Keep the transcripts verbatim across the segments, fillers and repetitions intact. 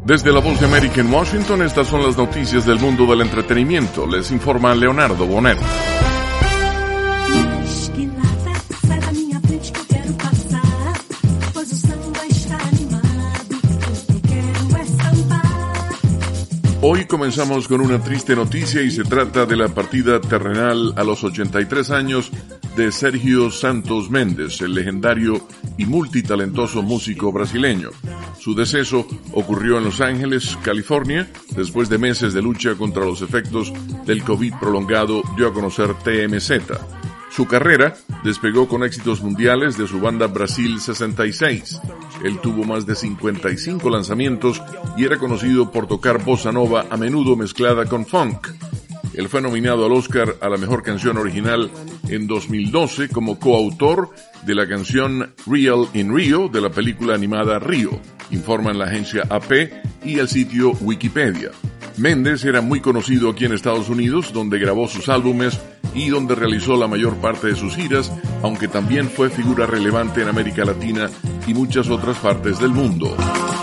Desde la Voz de América en Washington, estas son las noticias del mundo del entretenimiento. Les informa Leonardo Bonet. Hoy comenzamos con una triste noticia y se trata de la partida terrenal a los ochenta y tres años de Sérgio Santos Mendes, el legendario y multitalentoso músico brasileño. Su deceso ocurrió en Los Ángeles, California, después de meses de lucha contra los efectos del COVID prolongado, dio a conocer T M Z. Su carrera despegó con éxitos mundiales de su banda Brasil sesenta y seis. Él tuvo más de cincuenta y cinco lanzamientos y era conocido por tocar bossa nova a menudo mezclada con funk. Él fue nominado al Oscar a la mejor canción original en dos mil doce como coautor de la canción Real in Rio de la película animada Río, informan la agencia A P y el sitio Wikipedia. Mendes era muy conocido aquí en Estados Unidos, donde grabó sus álbumes y donde realizó la mayor parte de sus giras, aunque también fue figura relevante en América Latina y muchas otras partes del mundo.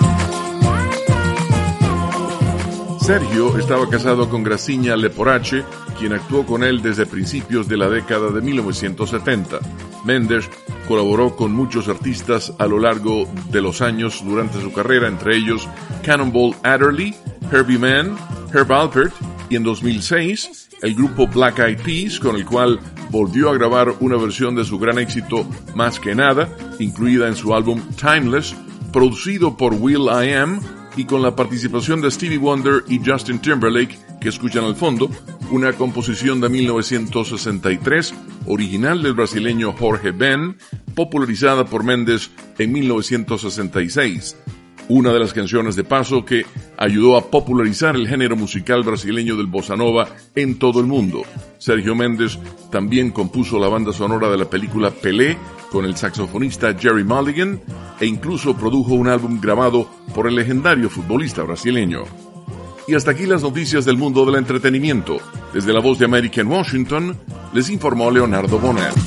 Sergio estaba casado con Gracinha Leporace, quien actuó con él desde principios de la década de mil novecientos setenta. Mendes colaboró con muchos artistas a lo largo de los años durante su carrera, entre ellos Cannonball Adderley, Herbie Mann, Herb Alpert y en dos mil seis el grupo Black Eyed Peas, con el cual volvió a grabar una versión de su gran éxito Más que Nada, incluida en su álbum Timeless, producido por Will I Am y con la participación de Stevie Wonder y Justin Timberlake, que escuchan al fondo, una composición de mil novecientos sesenta y tres, original del brasileño Jorge Ben, popularizada por Mendes en mil novecientos sesenta y seis. Una de las canciones de paso que ayudó a popularizar el género musical brasileño del bossa nova en todo el mundo. Sergio Mendes también compuso la banda sonora de la película Pelé con el saxofonista Jerry Mulligan e incluso produjo un álbum grabado por el legendario futbolista brasileño. Y hasta aquí las noticias del mundo del entretenimiento. Desde la Voz de América en Washington, les informó Leonardo Bonet.